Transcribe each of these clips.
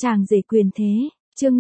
Chàng rể quyền thế, chương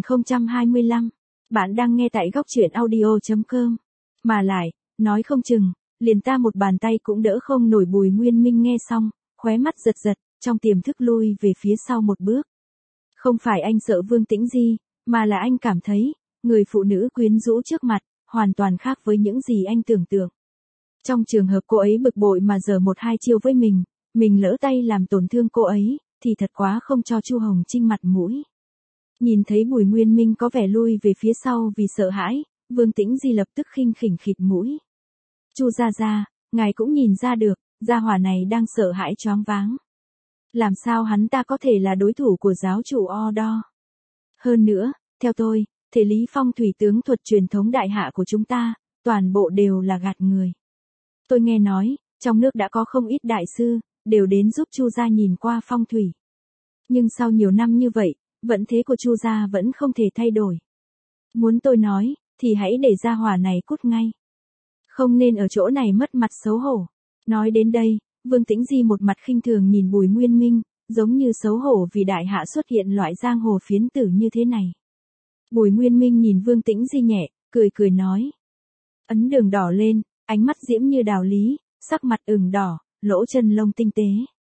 5025. Bạn đang nghe tại góc truyện audio.com. Mà lại, nói không chừng, liền ta một bàn tay cũng đỡ không nổi. Bùi Nguyên Minh nghe xong, khóe mắt giật giật, trong tiềm thức lui về phía sau một bước. Không phải anh sợ Vương Tĩnh Di, mà là anh cảm thấy, người phụ nữ quyến rũ trước mặt, hoàn toàn khác với những gì anh tưởng tượng. Trong trường hợp cô ấy bực bội mà giở một hai chiêu với mình lỡ tay làm tổn thương cô ấy, thì thật quá không cho Chu Hồng Trinh mặt mũi. Nhìn thấy Bùi Nguyên Minh có vẻ lui về phía sau vì sợ hãi, Vương Tĩnh Di lập tức khinh khỉnh khịt mũi. Chu gia gia, ngài cũng nhìn ra được, gia hỏa này đang sợ hãi choáng váng. Làm sao hắn ta có thể là đối thủ của giáo chủ Odo? Hơn nữa, theo tôi, thể lý phong thủy tướng thuật truyền thống đại hạ của chúng ta, toàn bộ đều là gạt người. Tôi nghe nói, trong nước đã có không ít đại sư, đều đến giúp Chu gia nhìn qua phong thủy. Nhưng sau nhiều năm như vậy, vận thế của Chu gia vẫn không thể thay đổi. Muốn tôi nói, thì hãy để gia hỏa này cút ngay. Không nên ở chỗ này mất mặt xấu hổ. Nói đến đây, Vương Tĩnh Di một mặt khinh thường nhìn Bùi Nguyên Minh, giống như xấu hổ vì đại hạ xuất hiện loại giang hồ phiến tử như thế này. Bùi Nguyên Minh nhìn Vương Tĩnh Di nhẹ, cười nói. Ấn đường đỏ lên, ánh mắt diễm như đào lý, sắc mặt ửng đỏ, lỗ chân lông tinh tế.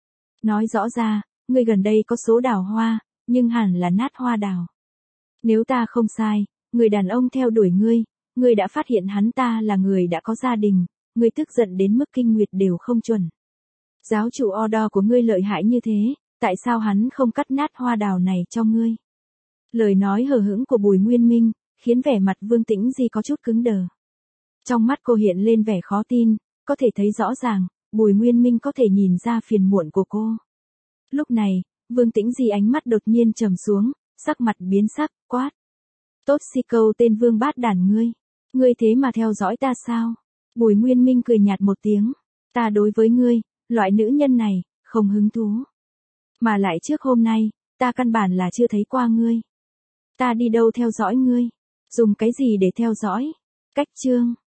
Nói rõ ra, ngươi gần đây có số đào hoa, nhưng hẳn là nát hoa đào. Nếu ta không sai, người đàn ông theo đuổi ngươi đã phát hiện hắn ta là người đã có gia đình, ngươi tức giận đến mức kinh nguyệt đều không chuẩn. Giáo chủ Odo của ngươi lợi hại như thế, tại sao hắn không cắt nát hoa đào này cho ngươi? Lời nói hờ hững của Bùi Nguyên Minh, khiến vẻ mặt Vương Tĩnh Di có chút cứng đờ. Trong mắt cô hiện lên vẻ khó tin, có thể thấy rõ ràng, Bùi Nguyên Minh có thể nhìn ra phiền muộn của cô. Lúc này, Vương Tĩnh Di ánh mắt đột nhiên trầm xuống, sắc mặt biến sắc, quát. Tốt si câu tên Vương bát đản ngươi thế mà theo dõi ta sao? Bùi Nguyên Minh cười nhạt một tiếng, ta đối với ngươi, loại nữ nhân này, không hứng thú. Mà lại trước hôm nay, ta căn bản là chưa thấy qua ngươi. Ta đi đâu theo dõi ngươi? Dùng cái gì để theo dõi? Cách chương.